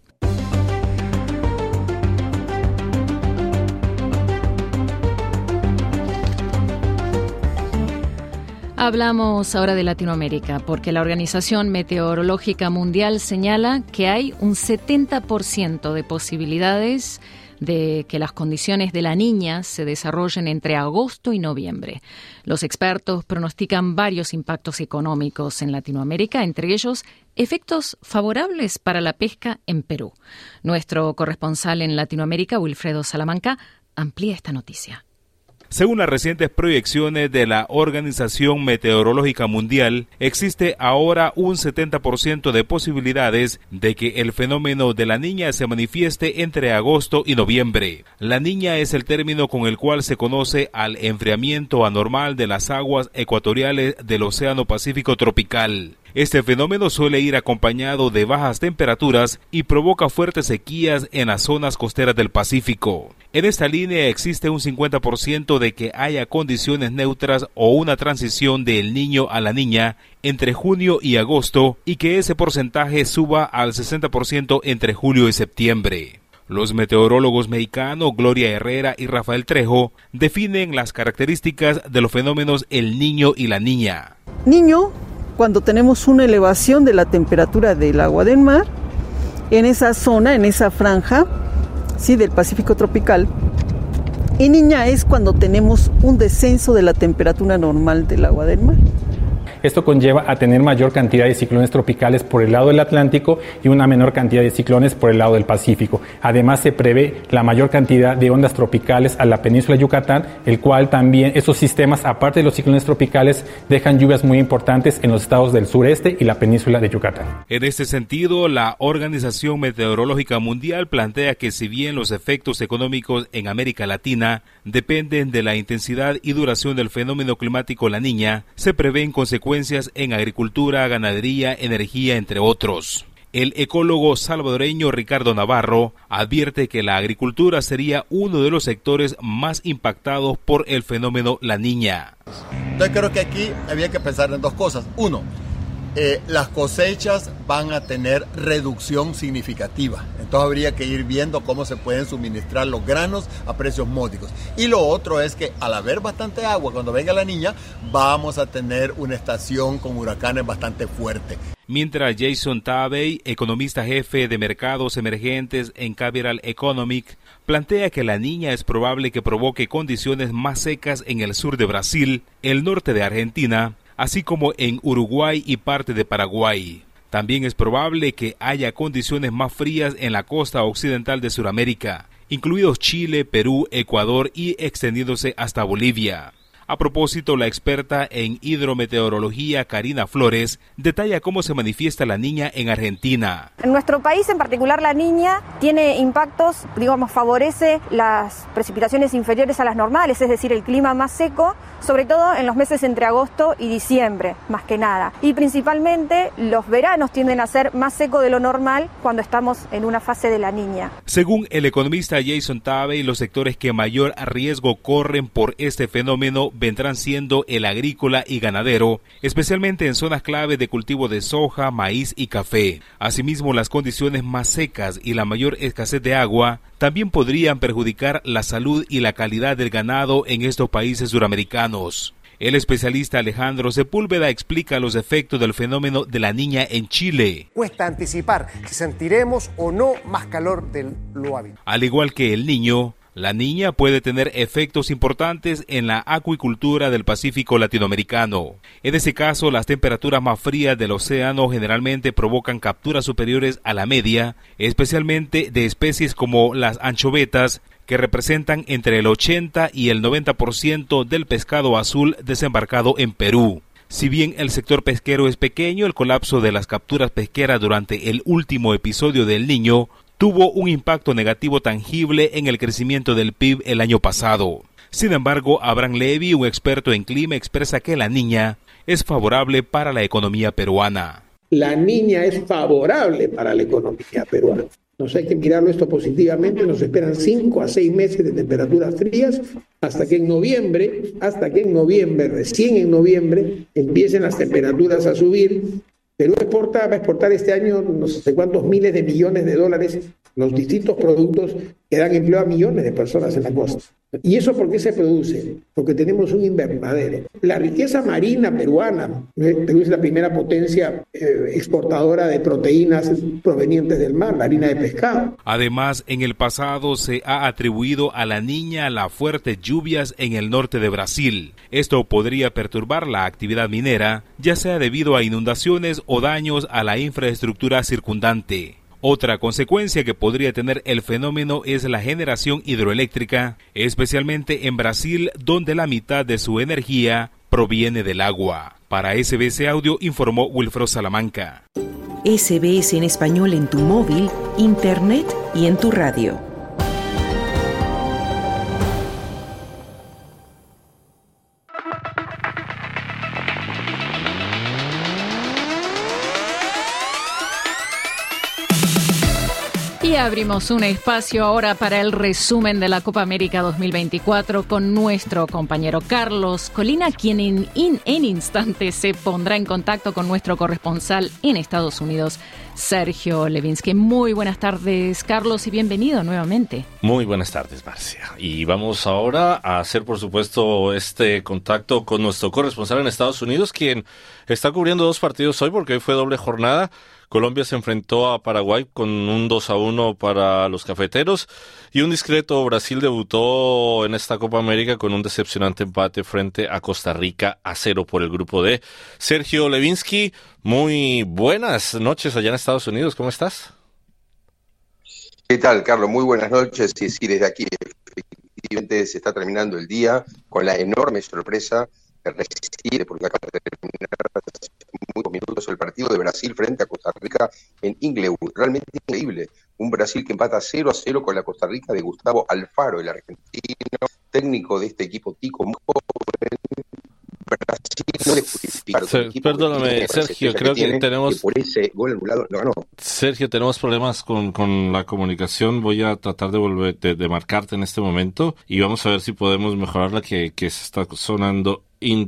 Speaker 6: Hablamos ahora de Latinoamérica, porque la Organización Meteorológica Mundial señala que hay un 70% de posibilidades de que las condiciones de la Niña se desarrollen entre agosto y noviembre. Los expertos pronostican varios impactos económicos en Latinoamérica, entre ellos efectos favorables para la pesca en Perú. Nuestro corresponsal en Latinoamérica, Wilfredo Salamanca, amplía esta noticia.
Speaker 19: Según las recientes proyecciones de la Organización Meteorológica Mundial, existe ahora un 70% de posibilidades de que el fenómeno de la Niña se manifieste entre agosto y noviembre. La Niña es el término con el cual se conoce al enfriamiento anormal de las aguas ecuatoriales del Océano Pacífico tropical. Este fenómeno suele ir acompañado de bajas temperaturas y provoca fuertes sequías en las zonas costeras del Pacífico. En esta línea existe un 50% de que haya condiciones neutras o una transición del niño a la niña entre junio y agosto y que ese porcentaje suba al 60% entre julio y septiembre. Los meteorólogos mexicanos Gloria Herrera y Rafael Trejo definen las características de los fenómenos El Niño y la Niña.
Speaker 20: Niño, cuando tenemos una elevación de la temperatura del agua del mar, en esa zona, en esa franja, sí, del Pacífico tropical. Y niña es cuando tenemos un descenso de la temperatura normal del agua del mar.
Speaker 21: Esto conlleva a tener mayor cantidad de ciclones tropicales por el lado del Atlántico y una menor cantidad de ciclones por el lado del Pacífico. Además, se prevé la mayor cantidad de ondas tropicales a la península de Yucatán, el cual también, esos sistemas, aparte de los ciclones tropicales, dejan lluvias muy importantes en los estados del sureste y la península de Yucatán.
Speaker 19: En este sentido, la Organización Meteorológica Mundial plantea que si bien los efectos económicos en América Latina dependen de la intensidad y duración del fenómeno climático La Niña, se prevén consecuencias en agricultura, ganadería, energía, entre otros. El ecólogo salvadoreño Ricardo Navarro advierte que la agricultura sería uno de los sectores más impactados por el fenómeno La Niña.
Speaker 22: Yo creo que aquí había que pensar en dos cosas. Uno, las cosechas van a tener reducción significativa. Entonces habría que ir viendo cómo se pueden suministrar los granos a precios módicos. Y lo otro es que al haber bastante agua, cuando venga La Niña, vamos a tener una estación con huracanes bastante fuerte.
Speaker 19: Mientras Jason Tabey, economista jefe de mercados emergentes en Capital Economic, plantea que La Niña es probable que provoque condiciones más secas en el sur de Brasil, el norte de Argentina, así como en Uruguay y parte de Paraguay. También es probable que haya condiciones más frías en la costa occidental de Sudamérica, incluidos Chile, Perú, Ecuador y extendiéndose hasta Bolivia. A propósito, la experta en hidrometeorología Karina Flores detalla cómo se manifiesta La Niña en Argentina.
Speaker 23: En nuestro país, en particular La Niña, tiene impactos, favorece las precipitaciones inferiores a las normales, es decir, el clima más seco, sobre todo en los meses entre agosto y diciembre, más que nada. Y principalmente los veranos tienden a ser más secos de lo normal cuando estamos en una fase de La Niña.
Speaker 19: Según el economista Jason Tabey, los sectores que mayor riesgo corren por este fenómeno vendrán siendo el agrícola y ganadero, especialmente en zonas clave de cultivo de soja, maíz y café. Asimismo, las condiciones más secas y la mayor escasez de agua también podrían perjudicar la salud y la calidad del ganado en estos países suramericanos. El especialista Alejandro Sepúlveda explica los efectos del fenómeno de La Niña en Chile.
Speaker 24: Cuesta anticipar si sentiremos o no más calor de lo habitual.
Speaker 19: Al igual que El Niño, La Niña puede tener efectos importantes en la acuicultura del Pacífico latinoamericano. En ese caso, las temperaturas más frías del océano generalmente provocan capturas superiores a la media, especialmente de especies como las anchovetas, que representan entre el 80 y el 90% del pescado azul desembarcado en Perú. Si bien el sector pesquero es pequeño, el colapso de las capturas pesqueras durante el último episodio del Niño tuvo un impacto negativo tangible en el crecimiento del PIB el año pasado. Sin embargo, Abraham Levy, un experto en clima, expresa que La Niña es favorable para la economía peruana.
Speaker 25: La Niña es favorable para la economía peruana. Nos hay que mirarlo esto positivamente, nos esperan 5 a 6 meses de temperaturas frías hasta que en noviembre, recién en noviembre, empiecen las temperaturas a subir. Perú va a exportar este año no sé cuántos miles de millones de dólares, los distintos productos que dan empleo a millones de personas en la costa. ¿Y eso por qué se produce? Porque tenemos un invernadero. La riqueza marina peruana, Perú es la primera potencia exportadora de proteínas provenientes del mar, la harina de pescado.
Speaker 19: Además, en el pasado se ha atribuido a La Niña las fuertes lluvias en el norte de Brasil. Esto podría perturbar la actividad minera, ya sea debido a inundaciones o daños a la infraestructura circundante. Otra consecuencia que podría tener el fenómeno es la generación hidroeléctrica, especialmente en Brasil, donde la mitad de su energía proviene del agua. Para SBS Audio informó Wilfredo Salamanca.
Speaker 13: SBS en español en tu móvil, internet y en tu radio.
Speaker 6: Y abrimos un espacio ahora para el resumen de la Copa América 2024 con nuestro compañero Carlos Colina, quien en instantes se pondrá en contacto con nuestro corresponsal en Estados Unidos, Sergio Levinsky. Muy buenas tardes, Carlos, y bienvenido nuevamente.
Speaker 7: Muy buenas tardes, Marcia. Y vamos ahora a hacer, por supuesto, este contacto con nuestro corresponsal en Estados Unidos, quien está cubriendo 2 partidos hoy porque hoy fue doble jornada. Colombia se enfrentó a Paraguay con un 2-1 para los cafeteros y un discreto Brasil debutó en esta Copa América con un decepcionante empate frente a Costa Rica a 0 por el grupo D. Sergio Levinsky, muy buenas noches allá en Estados Unidos, ¿cómo estás?
Speaker 1: ¿Qué tal, Carlos? Muy buenas noches. Sí, desde aquí efectivamente se está terminando el día con la enorme sorpresa que recibe, porque acaba de terminar hace unos minutos el partido de Brasil frente a Costa Rica en Inglewood. Realmente increíble. Un Brasil que empata 0-0 con la Costa Rica de Gustavo Alfaro, el argentino, técnico de este equipo tico muy joven. Brasil no le justifica.
Speaker 7: Perdóname, Sergio, creo que tenemos...
Speaker 1: Que por ese gol anulado no ganó.
Speaker 7: Sergio, tenemos problemas con la comunicación. Voy a tratar de marcarte en este momento y vamos a ver si podemos mejorarla, que se está sonando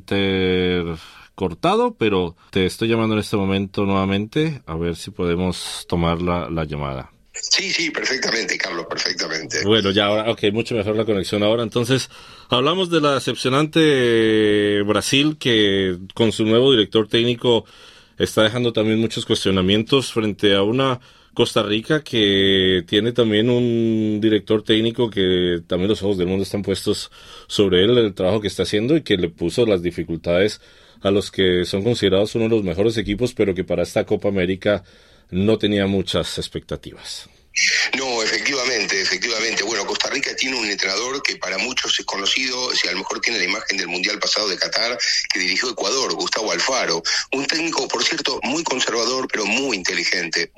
Speaker 7: intercortado, pero te estoy llamando en este momento nuevamente a ver si podemos tomar la llamada.
Speaker 2: Sí, perfectamente, Carlos, perfectamente.
Speaker 7: Bueno, ya ahora, mucho mejor la conexión ahora. Entonces, hablamos de la decepcionante Brasil, que con su nuevo director técnico está dejando también muchos cuestionamientos frente a una Costa Rica que tiene también un director técnico que también los ojos del mundo están puestos sobre él, el trabajo que está haciendo, y que le puso las dificultades a los que son considerados uno de los mejores equipos, pero que para esta Copa América no tenía muchas expectativas.
Speaker 2: No, efectivamente. Bueno, Costa Rica tiene un entrenador que para muchos es conocido, si a lo mejor tiene la imagen del Mundial pasado de Qatar, que dirigió Ecuador, Gustavo Alfaro. Un técnico, por cierto, muy conservador, pero muy inteligente,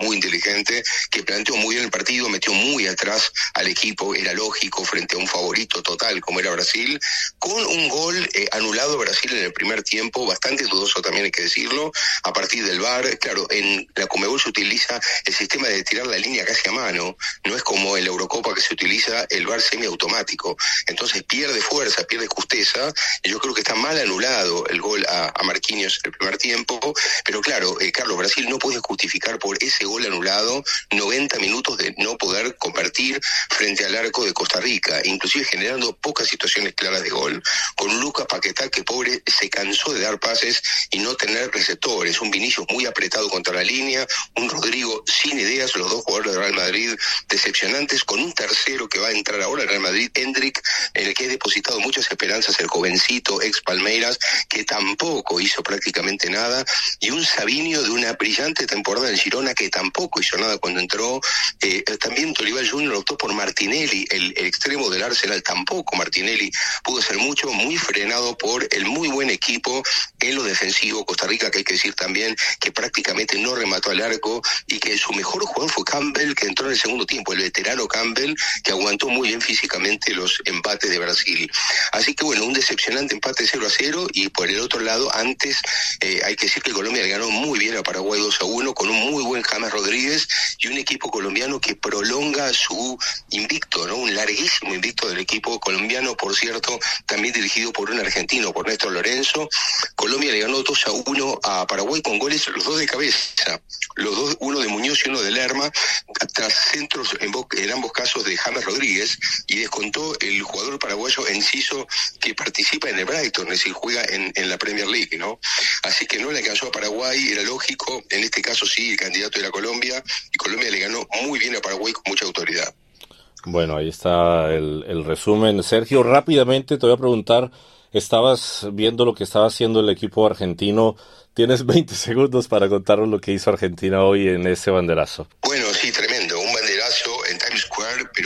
Speaker 2: que planteó muy bien el partido, metió muy atrás al equipo, era lógico, frente a un favorito total como era Brasil, con un gol anulado a Brasil en el primer tiempo, bastante dudoso también hay que decirlo, a partir del VAR. Claro, en la Conmebol se utiliza el sistema de tirar la línea casi a mano, no es como en la Eurocopa que se utiliza el VAR semiautomático, entonces pierde fuerza, pierde justeza, y yo creo que está mal anulado el gol a Marquinhos el primer tiempo, pero claro, Carlos, Brasil no puede justificar por ese gol anulado 90 minutos de no poder convertir frente al arco de Costa Rica, inclusive generando pocas situaciones claras de gol, con un Lucas Paquetá que pobre se cansó de dar pases y no tener receptores, un Vinicius muy apretado contra la línea, un Rodrigo sin ideas, los dos jugadores de Real Madrid decepcionantes, con un tercero que va a entrar ahora al Real Madrid, Hendrik, en el que he depositado muchas esperanzas, el jovencito ex Palmeiras, que tampoco hizo prácticamente nada, y un Savinho de una brillante temporada en Girona, que tampoco hizo nada cuando entró. También Tolival Jr. optó por Martinelli, el extremo del Arsenal, tampoco Martinelli pudo hacer mucho, muy frenado por el muy buen equipo en lo defensivo. Costa Rica, que hay que decir también que prácticamente no remató al arco, y que su mejor jugador fue Campbell, que entró en el segundo tiempo, el veterano Campbell, que aguantó muy bien físicamente los empates de Brasil. Así que bueno, un decepcionante empate 0-0, y por el otro lado, antes hay que decir que Colombia le ganó muy bien a Paraguay 2-1, con un muy buen James Rodríguez, y un equipo colombiano que prolonga su invicto, ¿no? Un larguísimo invicto del equipo colombiano, por cierto, también dirigido por un argentino, por Néstor Lorenzo. Colombia le ganó 2-1 a Paraguay con goles los dos de cabeza, los dos, uno de Muñoz y uno de Lerma, tras centros en ambos casos de James Rodríguez, y descontó el jugador paraguayo Enciso, que participa en el Brighton, es decir, juega en la Premier League, ¿no? Así que no le alcanzó a Paraguay, era lógico, en este caso sí, el candidato era Colombia, y Colombia le ganó muy bien a Paraguay con mucha autoridad.
Speaker 7: Bueno, ahí está el resumen. Sergio, rápidamente te voy a preguntar, estabas viendo lo que estaba haciendo el equipo argentino, tienes 20 segundos para contarnos lo que hizo Argentina hoy en ese banderazo.
Speaker 2: Bueno, sí, tremendo, un banderazo en Times Square, pero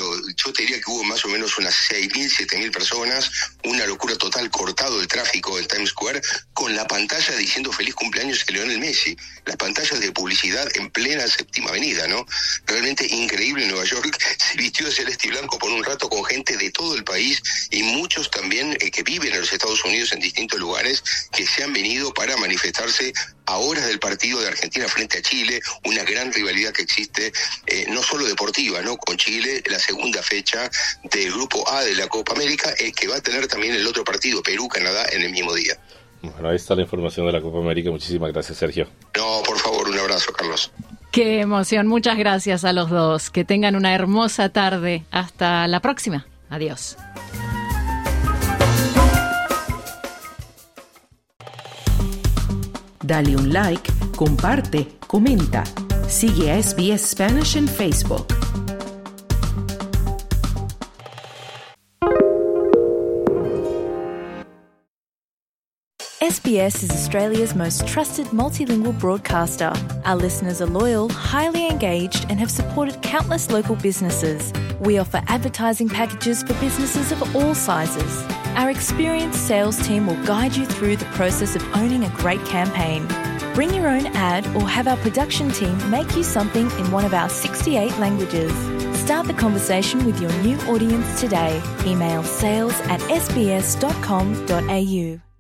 Speaker 2: yo te diría que hubo más o menos unas 6.000, 7.000 personas, una locura total, cortado el tráfico en Times Square, con la pantalla diciendo feliz cumpleaños a Lionel Messi, las pantallas de publicidad en plena Séptima Avenida, ¿no? Realmente increíble. Nueva York se vistió de celeste y blanco por un rato con gente de todo el país y muchos también que viven en los Estados Unidos en distintos lugares que se han venido para manifestarse a horas del partido de Argentina frente a Chile, una gran rivalidad que existe, no solo deportiva, ¿no? Con Chile, la segunda fecha del Grupo A de la Copa América, que va a tener también el otro partido, Perú-Canadá, en el mismo día.
Speaker 7: Bueno, ahí está la información de la Copa América. Muchísimas gracias, Sergio.
Speaker 2: No, por favor, un abrazo, Carlos.
Speaker 6: Qué emoción. Muchas gracias a los dos. Que tengan una hermosa tarde. Hasta la próxima. Adiós.
Speaker 13: Dale un like, comparte, comenta. Sigue a SBS Spanish en Facebook.
Speaker 4: SBS is Australia's most trusted multilingual broadcaster. Our listeners are loyal, highly engaged, and have supported countless local businesses. We offer advertising packages for businesses of all sizes. Our experienced sales team will guide you through the process of owning a great campaign. Bring your own ad or have our production team make you something in one of our 68 languages. Start the conversation with your new audience today. Email sales@sbs.com.au.